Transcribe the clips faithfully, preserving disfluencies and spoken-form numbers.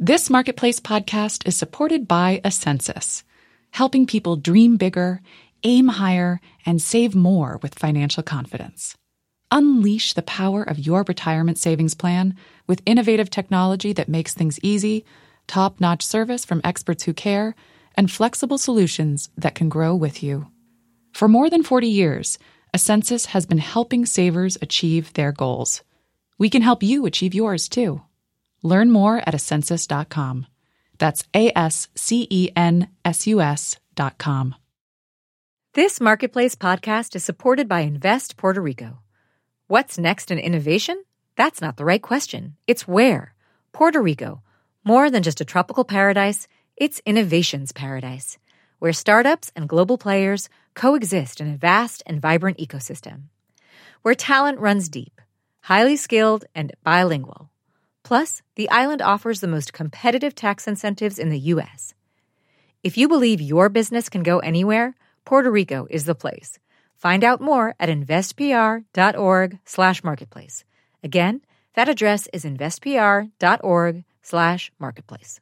This Marketplace podcast is supported by Ascensus, helping people dream bigger, aim higher, and save more with financial confidence. Unleash the power of your retirement savings plan with innovative technology that makes things easy, top-notch service from experts who care, and flexible solutions that can grow with you. For more than forty years, Ascensus has been helping savers achieve their goals. We can help you achieve yours, too. Learn more at ascensus dot com. That's A S C E N S U S dot com. This Marketplace podcast is supported by Invest Puerto Rico. What's next in innovation? That's not the right question. It's where. Puerto Rico. More than just a tropical paradise, it's innovation's paradise, where startups and global players coexist in a vast and vibrant ecosystem. Where talent runs deep, highly skilled, and bilingual. Plus, the island offers the most competitive tax incentives in the U S. If you believe your business can go anywhere, Puerto Rico is the place. Find out more at investpr.org slash marketplace. Again, that address is investpr.org slash marketplace.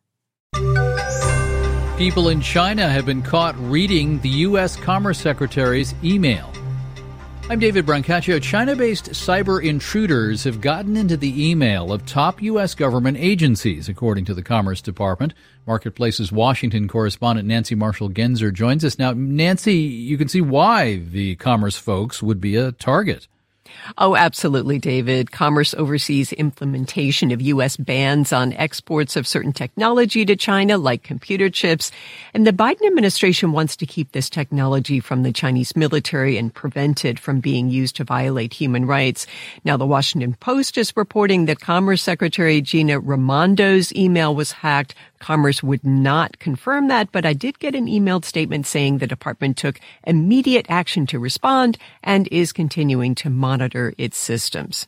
People in China have been caught reading the U S Commerce Secretary's email. I'm David Brancaccio. China-based cyber intruders have gotten into the email of top U S government agencies, according to the Commerce Department. Marketplace's Washington correspondent Nancy Marshall-Genzer joins us now. Nancy, you can see why the commerce folks would be a target. Oh, absolutely, David. Commerce oversees implementation of U S bans on exports of certain technology to China, like computer chips. And the Biden administration wants to keep this technology from the Chinese military and prevent it from being used to violate human rights. Now, the Washington Post is reporting that Commerce Secretary Gina Raimondo's email was hacked. Commerce would not confirm that, but I did get an emailed statement saying the department took immediate action to respond and is continuing to monitor its systems.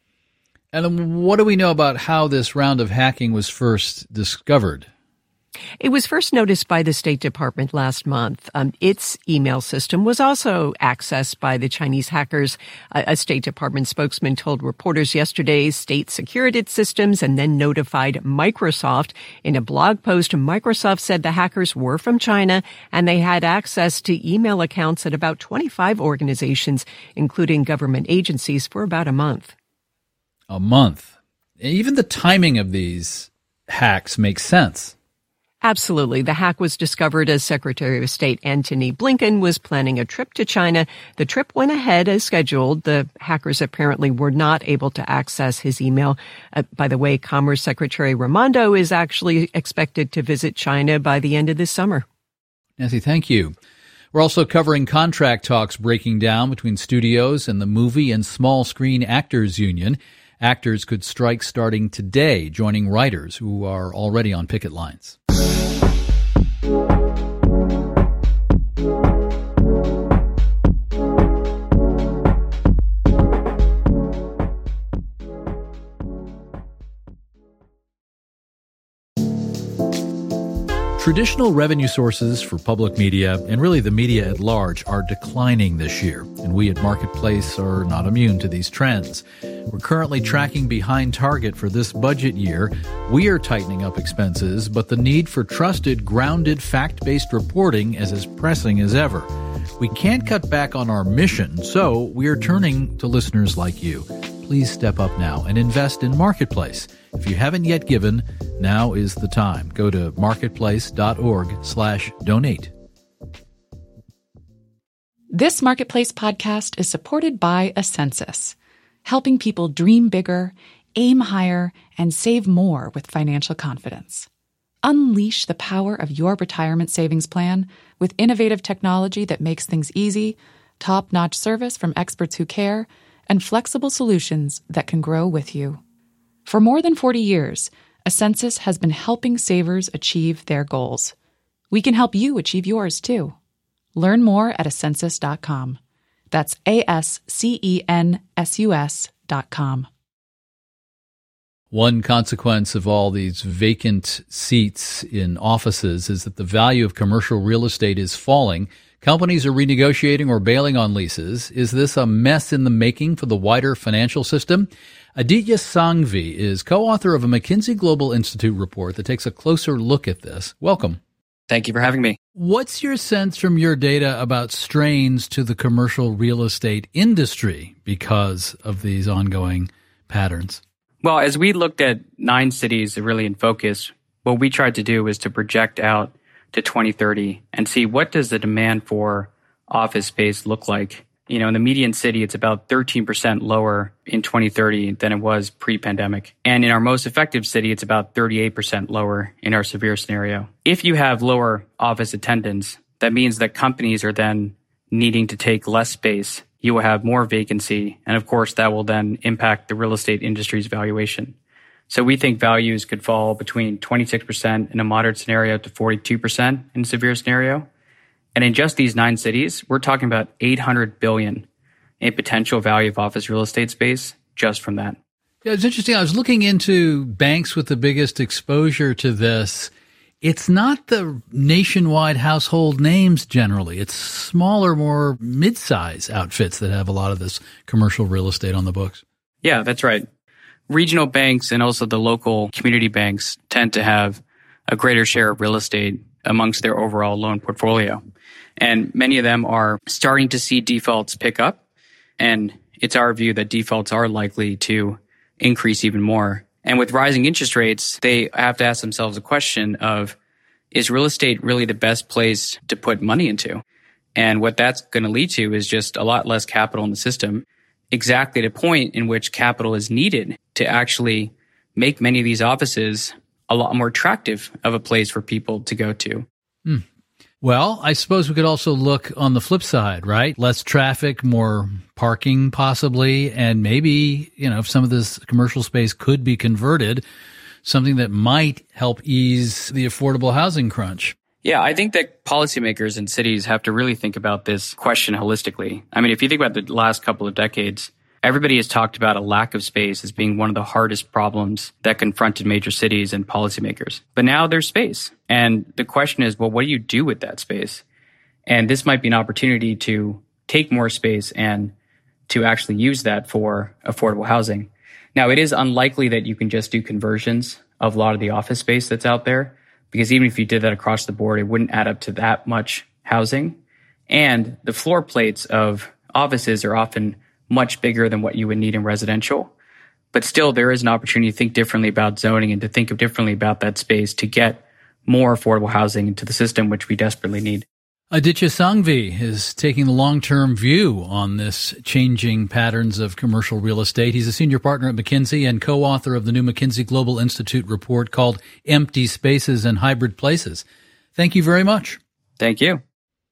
And what do we know about how this round of hacking was first discovered? It was first noticed by the State Department last month. Um, its email system was also accessed by the Chinese hackers. A, a State Department spokesman told reporters yesterday state secured its systems and then notified Microsoft. In a blog post, Microsoft said the hackers were from China and they had access to email accounts at about twenty-five organizations, including government agencies, for about a month. A month. Even the timing of these hacks makes sense. Absolutely. The hack was discovered as Secretary of State Antony Blinken was planning a trip to China. The trip went ahead as scheduled. The hackers apparently were not able to access his email. Uh, by the way, Commerce Secretary Raimondo is actually expected to visit China by the end of this summer. Nancy, thank you. We're also covering contract talks breaking down between studios and the Movie and Small Screen Actors Union. Actors could strike starting today, joining writers who are already on picket lines. Traditional revenue sources for public media, and really the media at large, are declining this year, and we at Marketplace are not immune to these trends. We're currently tracking behind target for this budget year. We are tightening up expenses, but the need for trusted, grounded, fact-based reporting is as pressing as ever. We can't cut back on our mission, so we are turning to listeners like you. Please step up now and invest in Marketplace. If you haven't yet given, now is the time. Go to marketplace.org slash donate. This Marketplace podcast is supported by Ascensus, helping people dream bigger, aim higher, and save more with financial confidence. Unleash the power of your retirement savings plan with innovative technology that makes things easy, top-notch service from experts who care, and flexible solutions that can grow with you. For more than forty years, Ascensus has been helping savers achieve their goals. We can help you achieve yours, too. Learn more at ascensus dot com. That's A S C E N S U S dot com. One consequence of all these vacant seats in offices is that the value of commercial real estate is falling. Companies are renegotiating or bailing on leases. Is this a mess in the making for the wider financial system? Aditya Sanghvi is co-author of a McKinsey Global Institute report that takes a closer look at this. Welcome. Thank you for having me. What's your sense from your data about strains to the commercial real estate industry because of these ongoing patterns? Well, as we looked at nine cities really in focus, what we tried to do was to project out to twenty thirty and see what does the demand for office space look like. You know, in the median city, it's about thirteen percent lower in twenty thirty than it was pre-pandemic. And in our most effective city, it's about thirty-eight percent lower in our severe scenario. If you have lower office attendance, that means that companies are then needing to take less space. You will have more vacancy. And of course, that will then impact the real estate industry's valuation. So we think values could fall between twenty-six percent in a moderate scenario to forty-two percent in a severe scenario. And in just these nine cities, we're talking about eight hundred billion dollars in potential value of office real estate space just from that. Yeah, it's interesting. I was looking into banks with the biggest exposure to this. It's not the nationwide household names generally. It's smaller, more mid-size outfits that have a lot of this commercial real estate on the books. Yeah, that's right. Regional banks and also the local community banks tend to have a greater share of real estate amongst their overall loan portfolio. And many of them are starting to see defaults pick up. And it's our view that defaults are likely to increase even more. And with rising interest rates, they have to ask themselves a question of, is real estate really the best place to put money into? And what that's going to lead to is just a lot less capital in the system, exactly the point in which capital is needed to actually make many of these offices a lot more attractive of a place for people to go to. Hmm. Well, I suppose we could also look on the flip side, right? Less traffic, more parking possibly, and maybe, you know, if some of this commercial space could be converted, something that might help ease the affordable housing crunch. Yeah, I think that policymakers in cities have to really think about this question holistically. I mean, if you think about the last couple of decades, everybody has talked about a lack of space as being one of the hardest problems that confronted major cities and policymakers. But now there's space. And the question is, well, what do you do with that space? And this might be an opportunity to take more space and to actually use that for affordable housing. Now, it is unlikely that you can just do conversions of a lot of the office space that's out there, because even if you did that across the board, it wouldn't add up to that much housing. And the floor plates of offices are often much bigger than what you would need in residential. But still, there is an opportunity to think differently about zoning and to think differently about that space to get more affordable housing into the system, which we desperately need. Aditya Sanghvi is taking the long-term view on this changing patterns of commercial real estate. He's a senior partner at McKinsey and co-author of the new McKinsey Global Institute report called Empty Spaces and Hybrid Places. Thank you very much. Thank you.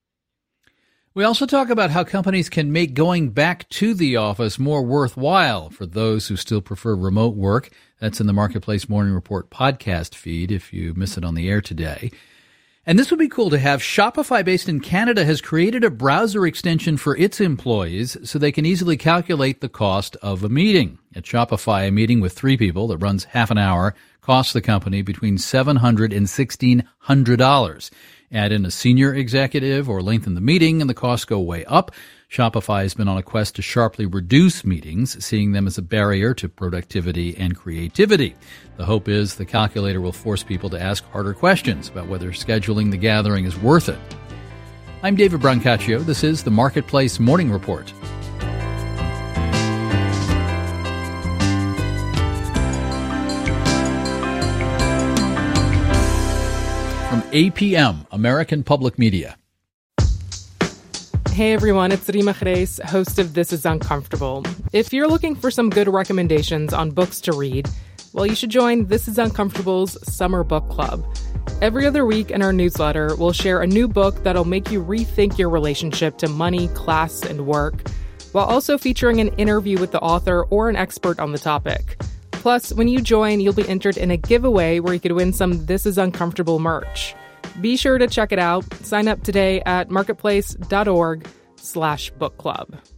We also talk about how companies can make going back to the office more worthwhile for those who still prefer remote work. That's in the Marketplace Morning Report podcast feed if you miss it on the air today. And this would be cool to have. Shopify, based in Canada, has created a browser extension for its employees so they can easily calculate the cost of a meeting. At Shopify, a meeting with three people that runs half an hour costs the company between seven hundred dollars and sixteen hundred dollars. Add in a senior executive or lengthen the meeting and the costs go way up. Shopify has been on a quest to sharply reduce meetings, seeing them as a barrier to productivity and creativity. The hope is the calculator will force people to ask harder questions about whether scheduling the gathering is worth it. I'm David Brancaccio. This is the Marketplace Morning Report. From A P M, American Public Media. Hey everyone, it's Rima Khreis, host of This Is Uncomfortable. If you're looking for some good recommendations on books to read, well, you should join This Is Uncomfortable's Summer Book Club. Every other week in our newsletter, we'll share a new book that'll make you rethink your relationship to money, class, and work, while also featuring an interview with the author or an expert on the topic. Plus, when you join, you'll be entered in a giveaway where you could win some This Is Uncomfortable merch. Be sure to check it out. Sign up today at marketplace.org slash book club.